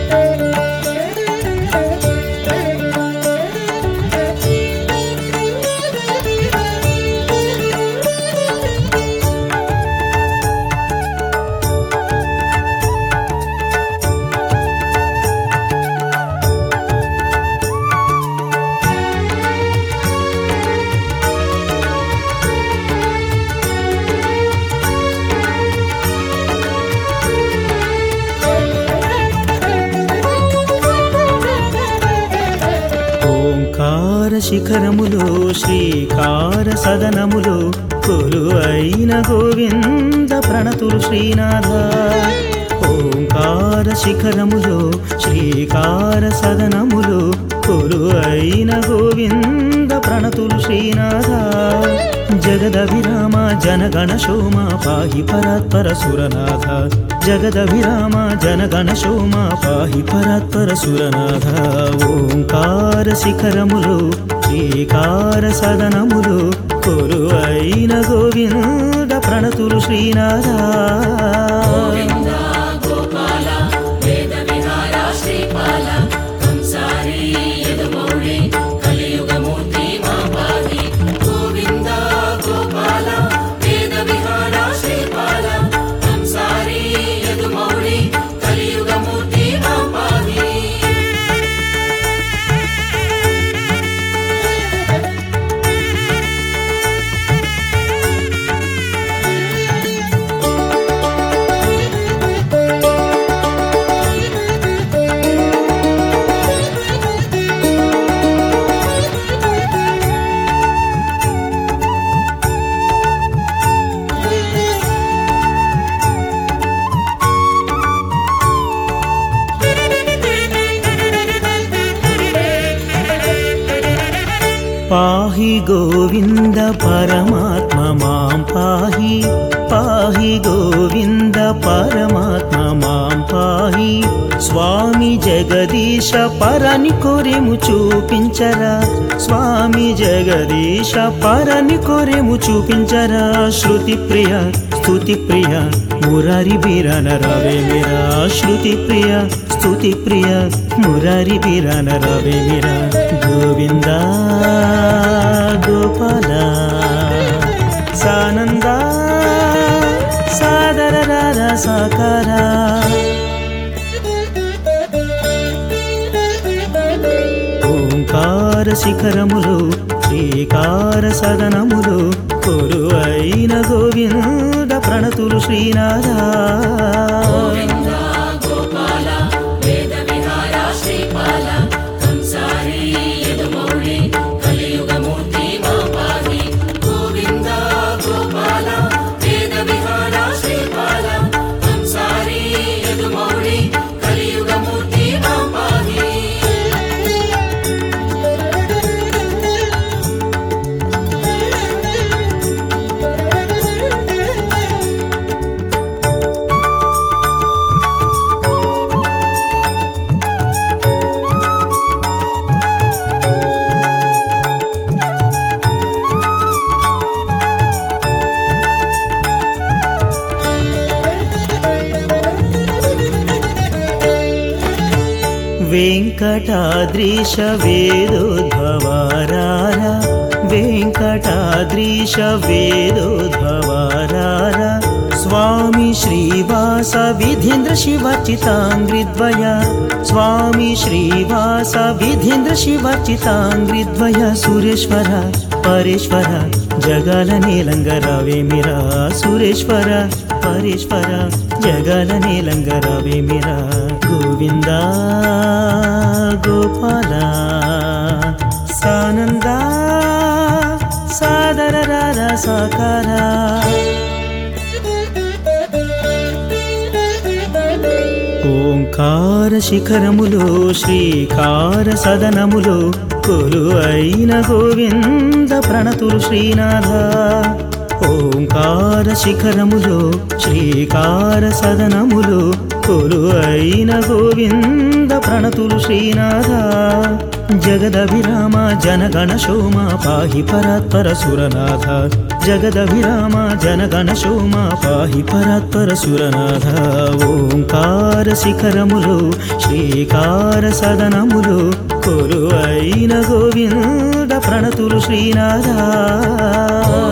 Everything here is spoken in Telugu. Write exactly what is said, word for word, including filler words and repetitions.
శిఖరములో శ్రీకార సదనములో కొలు అయిన గోవింద ప్రణతులు శ్రీనాథ. ఓంకార శిఖరములో శ్రీకార సదనములో కొలు అయిన గోవింద ప్రణతులు శ్రీనాథ. జగదభిరామ జనగణ శోమ పాహి పరాత్పర సురనాథ. జగదభిరామ జనగణ శోమ పాహి పరాత్పర సురనాథ. ఓంకార శిఖరములో శ్రీకార సదనములో కొలు అయిన గోవింద ప్రణతులు శ్రీనాథ. పాహి గోవింద పరమాత్మ మాం పాహి. పాహి గోవింద పరమాత్మ మాం పాహి. స్వామి జగదీశ పరని కొరెము చూపించరా. స్వామి జగదీశ పరని కొరెము చూపించరా. శృతి ప్రియ స్తుతి ప్రియ మురారి బిరన రవే మీరా. శృతి ప్రియ స్తుతి ప్రియ మురారి బిరన రవే మీరా. గోవింద గోపాల సానంద సాదర రార సాకార. ఓంకార శిఖరములో శ్రీకార సదనములో కొలు అయిన గోవింద ప్రణతులు శ్రీనాథ. వెంకటాద్రీశ వేదోద్భవారార. వెంకటాద్రీశ వేదోద్భవారార. స్వామి శ్రీవాస విధేంద్ర శివర్చితాంగ్రిద్వయ. స్వామి శ్రీవాస విధేంద్ర శివర్చితాంగ్రిద్వయ. సురేశ్వర పరేశ్వర జగల నీలంగరావే మీరా. సురేశ్వర పరేశ్వర జగల నీలంగరావే మీరా. గోవింద గోపాల సానంద సాదర రార సాకార. ఓంకార శిఖరములో శ్రీకార సదనములో కొలు అయిన గోవింద ప్రణతులు శ్రీనాథ. ఓంకార శిఖరములో శ్రీకార సదనములో కొలు అయిన గోవింద ప్రణతులు శ్రీనాథ. జగదభిరామ జనగణ శోమ పాహి పరాత్పర సురనాథ జగదభిరామ జనగణ శోమ పాహి పరాత్పర సురనాథ ఓంకార శిఖరములు శ్రీకార సదనములు కొలువైన గోవింద ప్రణతులు శ్రీనాథ